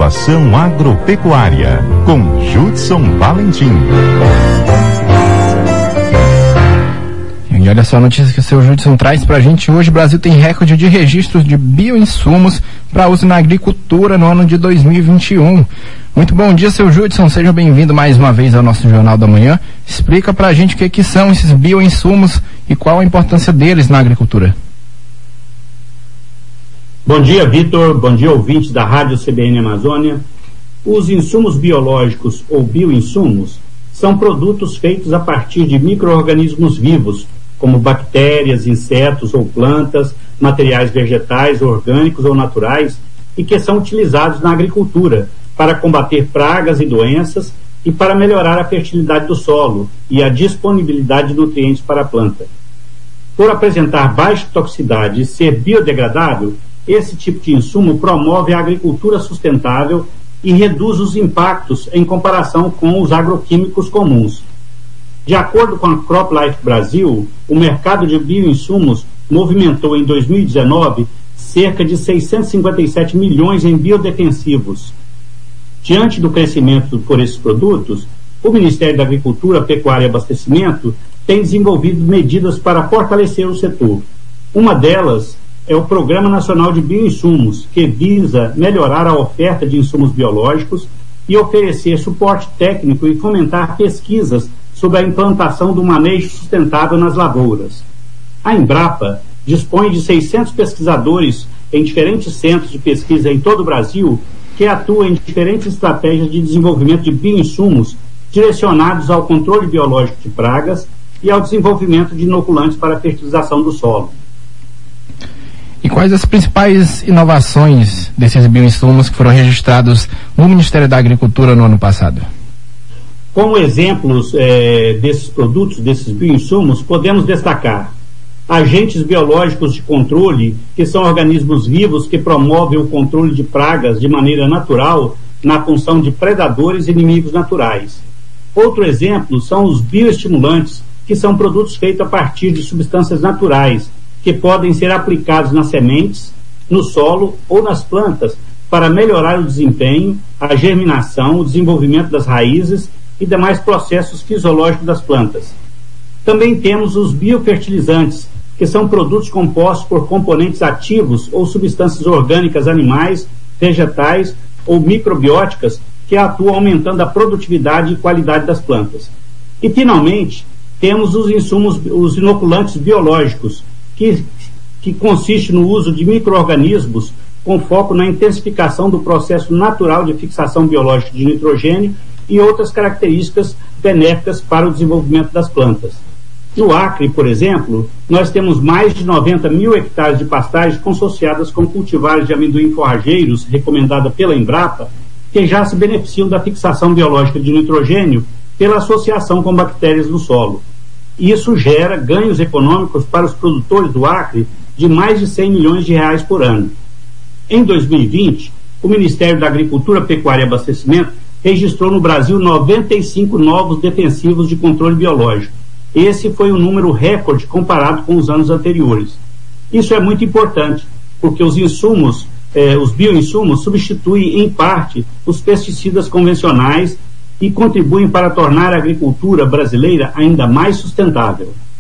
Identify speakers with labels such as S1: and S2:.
S1: Inovação Agropecuária, com Judson Valentim.
S2: E olha só a notícia que o seu Judson traz pra gente hoje. O Brasil tem recorde de registros de bioinsumos para uso na agricultura no ano de 2021. Muito bom dia, seu Judson. Seja bem-vindo mais uma vez ao nosso Jornal da Manhã. Explica pra gente o que são esses bioinsumos e qual a importância deles na agricultura.
S3: Bom dia, Vitor. Bom dia, ouvintes da Rádio CBN Amazônia. Os insumos biológicos ou bioinsumos são produtos feitos a partir de micro-organismos vivos, como bactérias, insetos ou plantas, materiais vegetais, orgânicos ou naturais, e que são utilizados na agricultura para combater pragas e doenças e para melhorar a fertilidade do solo e a disponibilidade de nutrientes para a planta. Por apresentar baixa toxicidade e ser biodegradável, esse tipo de insumo promove a agricultura sustentável e reduz os impactos em comparação com os agroquímicos comuns. De acordo com a CropLife Brasil, o mercado de bioinsumos movimentou em 2019 cerca de 657 milhões em biodefensivos. Diante do crescimento por esses produtos, o Ministério da Agricultura, Pecuária e Abastecimento tem desenvolvido medidas para fortalecer o setor. Uma delas é o Programa Nacional de Bioinsumos, que visa melhorar a oferta de insumos biológicos e oferecer suporte técnico e fomentar pesquisas sobre a implantação do manejo sustentável nas lavouras. A Embrapa dispõe de 600 pesquisadores em diferentes centros de pesquisa em todo o Brasil que atuam em diferentes estratégias de desenvolvimento de bioinsumos direcionados ao controle biológico de pragas e ao desenvolvimento de inoculantes para a fertilização do solo.
S2: E quais as principais inovações desses bioinsumos que foram registrados no Ministério da Agricultura no ano passado?
S3: Como exemplos desses produtos, desses bioinsumos, podemos destacar agentes biológicos de controle, que são organismos vivos que promovem o controle de pragas de maneira natural na função de predadores e inimigos naturais. Outro exemplo são os bioestimulantes, que são produtos feitos a partir de substâncias naturais, que podem ser aplicados nas sementes, no solo ou nas plantas para melhorar o desempenho, a germinação, o desenvolvimento das raízes e demais processos fisiológicos das plantas. Também temos os biofertilizantes, que são produtos compostos por componentes ativos ou substâncias orgânicas animais, vegetais ou microbióticas que atuam aumentando a produtividade e qualidade das plantas. E, finalmente, temos os insumos, os inoculantes biológicos, que consiste no uso de micro-organismos com foco na intensificação do processo natural de fixação biológica de nitrogênio e outras características benéficas para o desenvolvimento das plantas. No Acre, por exemplo, nós temos mais de 90 mil hectares de pastagens consociadas com cultivares de amendoim forrageiros, recomendada pela Embrapa, que já se beneficiam da fixação biológica de nitrogênio pela associação com bactérias no solo. Isso gera ganhos econômicos para os produtores do Acre de mais de 100 milhões de reais por ano. Em 2020, o Ministério da Agricultura, Pecuária e Abastecimento registrou no Brasil 95 novos defensivos de controle biológico. Esse foi um número recorde comparado com os anos anteriores. Isso é muito importante, porque os insumos, os bioinsumos, substituem em parte os pesticidas convencionais e contribuem para tornar a agricultura brasileira ainda mais sustentável.